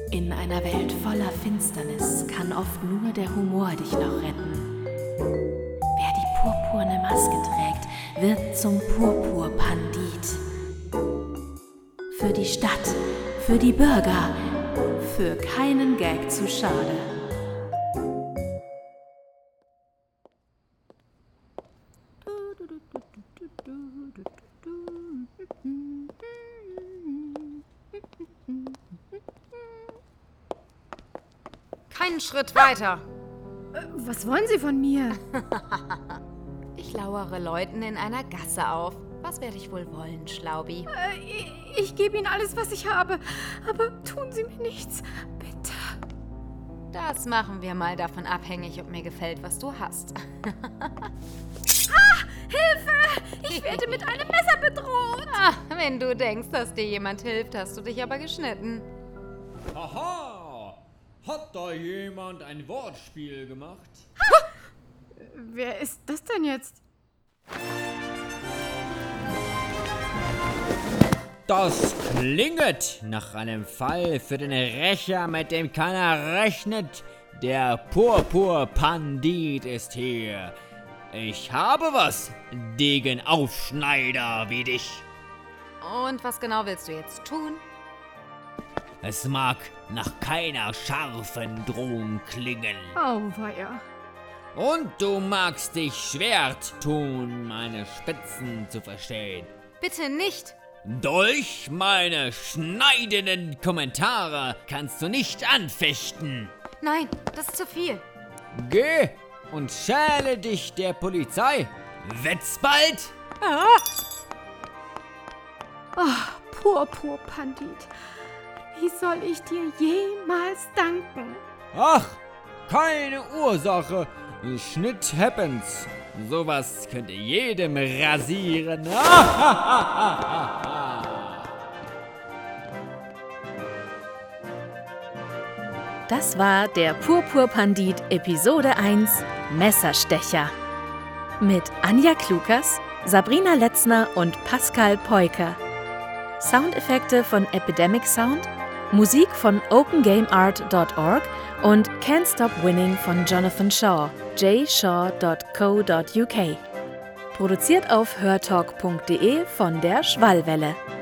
In einer Welt voller Finsternis kann oft nur der Humor dich noch retten. Wer die purpurne Maske trägt, wird zum Purpurpandit. Für die Stadt, für die Bürger, für keinen Gag zu schade. Keinen Schritt weiter. Was wollen Sie von mir? Ich lauere Leuten in einer Gasse auf. Was werde ich wohl wollen, Schlaubi? Ich gebe Ihnen alles, was ich habe. Aber tun Sie mir nichts. Bitte. Das machen wir mal davon abhängig, ob mir gefällt, was du hast. Hilfe! Ich werde mit einem Messer bedroht. Wenn du denkst, dass dir jemand hilft, hast du dich aber geschnitten. Haha! Hat da jemand ein Wortspiel gemacht? Wer ist das denn jetzt? Das klinget nach einem Fall für den Rächer, mit dem keiner rechnet. Der Purpurpandit ist hier. Ich habe was gegen Aufschneider wie dich. Und was genau willst du jetzt tun? Es mag nach keiner scharfen Drohung klingen. Auweia. Und du magst dich schwer tun, meine Spitzen zu verstehen. Bitte nicht. Durch meine schneidenden Kommentare kannst du nicht anfechten. Nein, das ist zu viel. Geh und schäle dich der Polizei. Wett's bald? Purpurpandit. Wie soll ich dir jemals danken? Ach, keine Ursache. Schnitt happens. Sowas könnte jedem rasieren. Das war der Purpurpandit Episode 1 Messerstecher. Mit Anja Klukas, Sabrina Letzner und Pascal Peuker. Soundeffekte von Epidemic Sound, Musik von opengameart.org und Can't Stop Winning von Jonathan Shaw, jshaw.co.uk. Produziert auf hörtalk.de von der Schwallwelle.